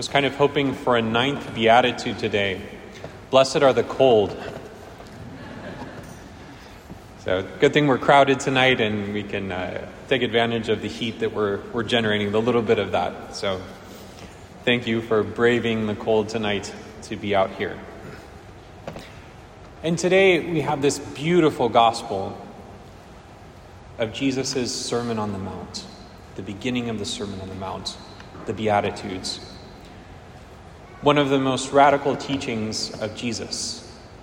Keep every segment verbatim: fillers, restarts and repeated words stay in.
was kind of hoping for a ninth beatitude today. Blessed are the cold. So good thing we're crowded tonight and we can uh, take advantage of the heat that we're we're generating, the little bit of that. So thank you for braving the cold tonight to be out here. And today we have this beautiful gospel of Jesus' Sermon on the Mount, the beginning of the Sermon on the Mount, the Beatitudes. One of the most radical teachings of Jesus.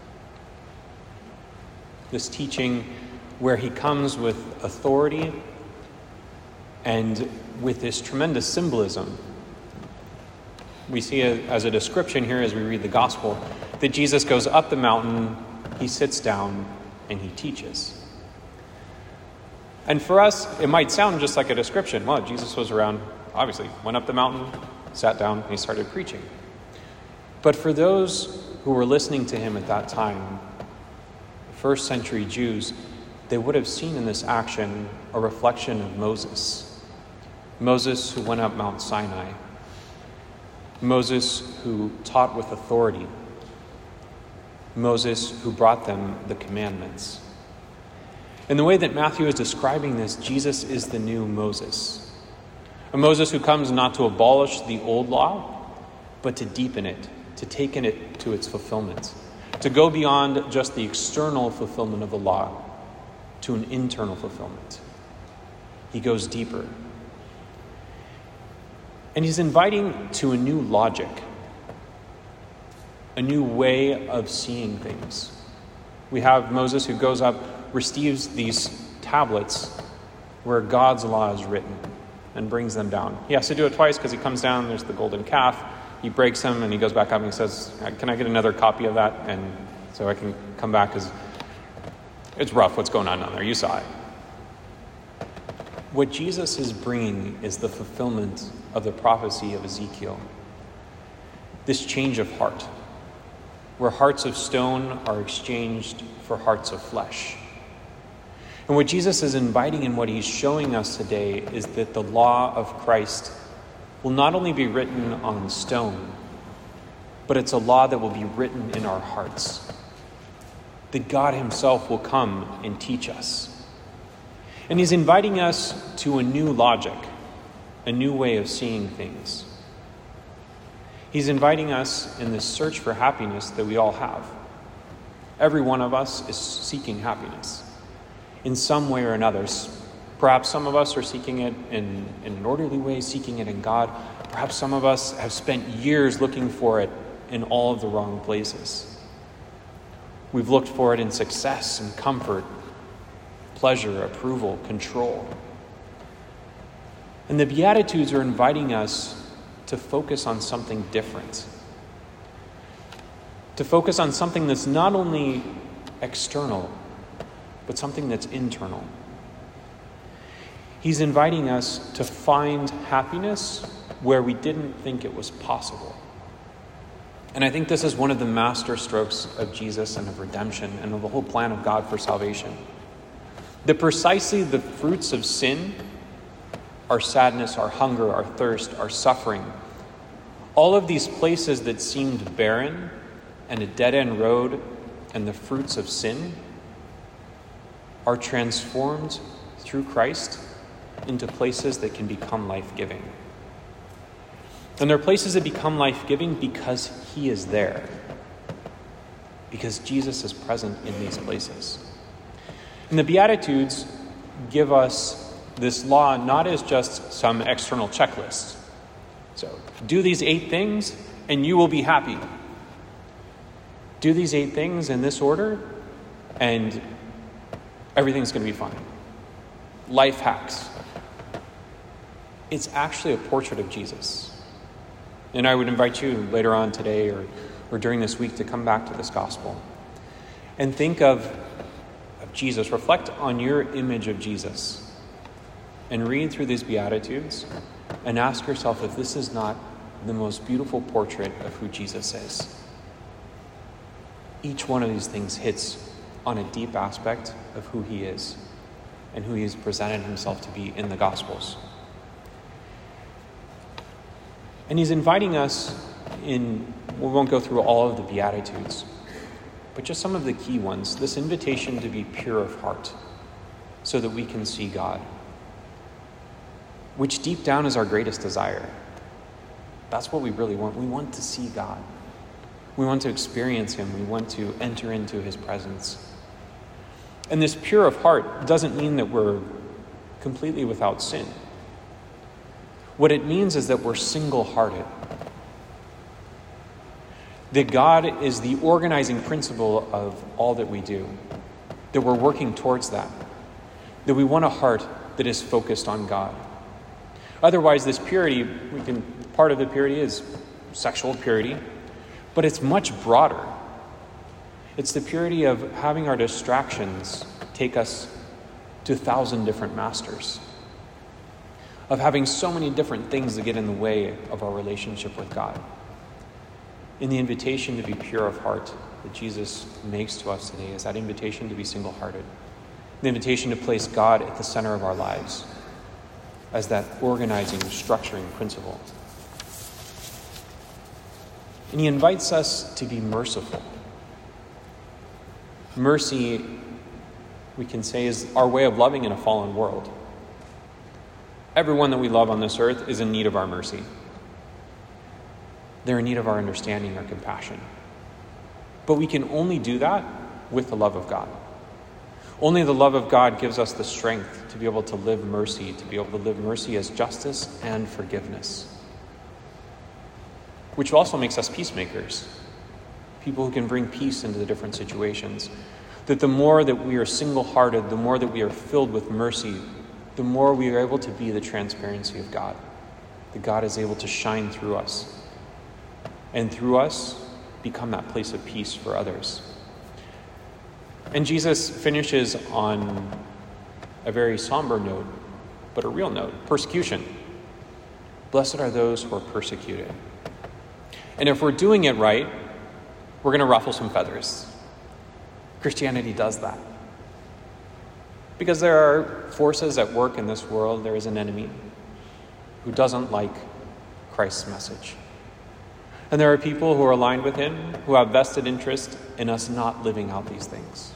This teaching where he comes with authority and with this tremendous symbolism. We see it as a description here as we read the gospel that Jesus goes up the mountain, he sits down, and he teaches. And for us, it might sound just like a description. Well, Jesus was around, obviously, went up the mountain, sat down, and he started preaching. But for those who were listening to him at that time, first century Jews, they would have seen in this action a reflection of Moses. Moses who went up Mount Sinai. Moses who taught with authority. Moses who brought them the commandments. In the way that Matthew is describing this, Jesus is the new Moses. A Moses who comes not to abolish the old law, but to deepen it, to take in it to its fulfillment, to go beyond just the external fulfillment of the law to an internal fulfillment. He goes deeper. And he's inviting to a new logic, a new way of seeing things. We have Moses who goes up, receives these tablets where God's law is written and brings them down. He has to do it twice because he comes down, there's the golden calf, he breaks them and he goes back up and he says, can I get another copy of that? And so I can come back because it's rough what's going on down there. You saw it. What Jesus is bringing is the fulfillment of the prophecy of Ezekiel. This change of heart, where hearts of stone are exchanged for hearts of flesh. And what Jesus is inviting and what he's showing us today is that the law of Christ will not only be written on stone, but it's a law that will be written in our hearts. That God himself will come and teach us. And he's inviting us to a new logic, a new way of seeing things. He's inviting us in this search for happiness that we all have. Every one of us is seeking happiness in some way or another. Perhaps some of us are seeking it in, in an orderly way, seeking it in God. Perhaps some of us have spent years looking for it in all of the wrong places. We've looked for it in success and comfort, pleasure, approval, control. And the Beatitudes are inviting us to focus on something different. To focus on something that's not only external, but something that's internal. He's inviting us to find happiness where we didn't think it was possible. And I think this is one of the master strokes of Jesus and of redemption and of the whole plan of God for salvation. That precisely the fruits of sin, our sadness, our hunger, our thirst, our suffering, all of these places that seemed barren and a dead-end road and the fruits of sin are transformed through Christ into places that can become life-giving. And they're places that become life-giving because he is there. Because Jesus is present in these places. And the Beatitudes give us this law not as just some external checklist. So, do these eight things and you will be happy. Do these eight things in this order and everything's going to be fine. Life hacks. It's actually a portrait of Jesus. And I would invite you later on today or, or during this week to come back to this gospel and think of, of Jesus. Reflect on your image of Jesus and read through these Beatitudes and ask yourself if this is not the most beautiful portrait of who Jesus is. Each one of these things hits on a deep aspect of who he is and who he has presented himself to be in the Gospels. And he's inviting us in, we won't go through all of the Beatitudes, but just some of the key ones. This invitation to be pure of heart so that we can see God, which deep down is our greatest desire. That's what we really want. We want to see God. We want to experience him. We want to enter into his presence. And this pure of heart doesn't mean that we're completely without sin. What it means is that we're single-hearted. That God is the organizing principle of all that we do. That we're working towards that. That we want a heart that is focused on God. Otherwise, this purity, we can, part of the purity is sexual purity, but it's much broader. It's the purity of having our distractions take us to a thousand different masters, of having so many different things that get in the way of our relationship with God. In the invitation to be pure of heart that Jesus makes to us today is that invitation to be single-hearted, the invitation to place God at the center of our lives as that organizing, structuring principle. And he invites us to be merciful. Mercy, we can say, is our way of loving in a fallen world. Everyone that we love on this earth is in need of our mercy. They're in need of our understanding, our compassion. But we can only do that with the love of God. Only the love of God gives us the strength to be able to live mercy, to be able to live mercy as justice and forgiveness. Which also makes us peacemakers, people who can bring peace into the different situations. That the more that we are single-hearted, the more that we are filled with mercy, the more we are able to be the transparency of God. That God is able to shine through us. And through us, become that place of peace for others. And Jesus finishes on a very somber note, but a real note: persecution. Blessed are those who are persecuted. And if we're doing it right, we're going to ruffle some feathers. Christianity does that. Because there are forces at work in this world. There is an enemy who doesn't like Christ's message. And there are people who are aligned with him, who have vested interest in us not living out these things.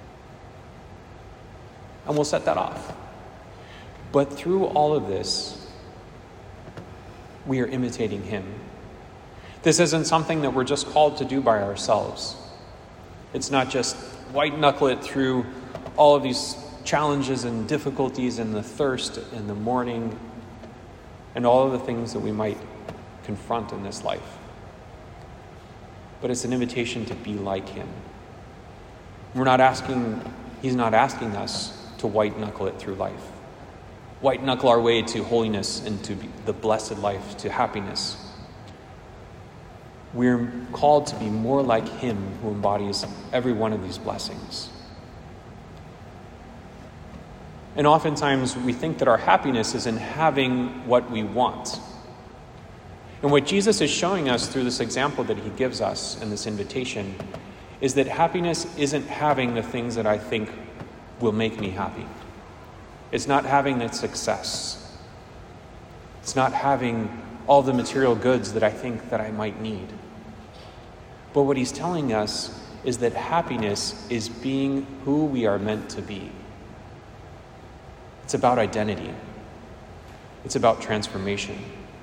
And we'll set that off. But through all of this, we are imitating him. This isn't something that we're just called to do by ourselves. It's not just white knuckle it through all of these challenges and difficulties and the thirst and the mourning and all of the things that we might confront in this life. But it's an invitation to be like him. We're not asking, he's not asking us to white knuckle it through life. White knuckle our way to holiness and to the blessed life, to happiness. We're called to be more like him who embodies every one of these blessings. And oftentimes we think that our happiness is in having what we want. And what Jesus is showing us through this example that he gives us in this invitation is that happiness isn't having the things that I think will make me happy. It's not having that success. It's not having all the material goods that I think that I might need. But what he's telling us is that happiness is being who we are meant to be. It's about identity. It's about transformation.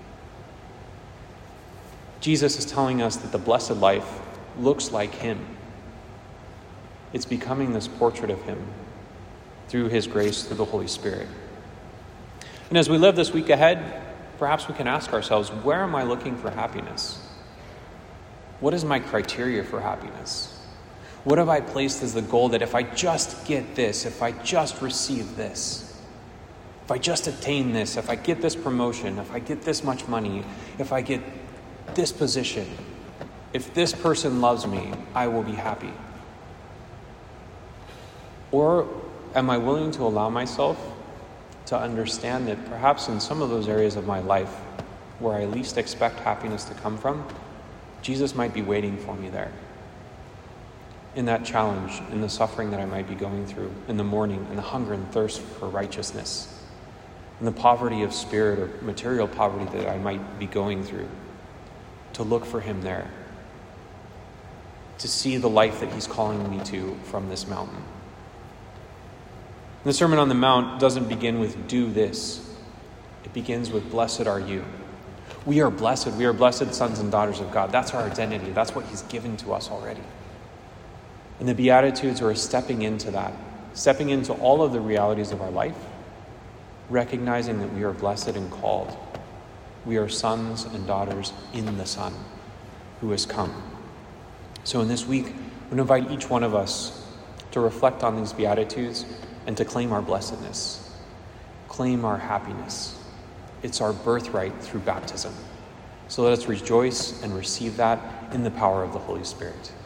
Jesus is telling us that the blessed life looks like him. It's becoming this portrait of him through his grace, through the Holy Spirit. And as we live this week ahead, perhaps we can ask ourselves, where am I looking for happiness? What is my criteria for happiness? What have I placed as the goal that if I just get this, if I just receive this, if I just attain this, if I get this promotion, if I get this much money, if I get this position, if this person loves me, I will be happy? Or am I willing to allow myself to understand that perhaps in some of those areas of my life where I least expect happiness to come from, Jesus might be waiting for me there? In that challenge, in the suffering that I might be going through, in the mourning, in the hunger and thirst for righteousness. in the poverty of spirit or material poverty that I might be going through, to look for him there, to see the life that he's calling me to from this mountain. The Sermon on the Mount doesn't begin with do this. It begins with blessed are you. We are blessed. We are blessed sons and daughters of God. That's our identity. That's what he's given to us already. And the Beatitudes are stepping into that, stepping into all of the realities of our life, recognizing that we are blessed and called. We are sons and daughters in the Son who has come. So in this week, I'm going to invite each one of us to reflect on these Beatitudes and to claim our blessedness, claim our happiness. It's our birthright through baptism. So let us rejoice and receive that in the power of the Holy Spirit.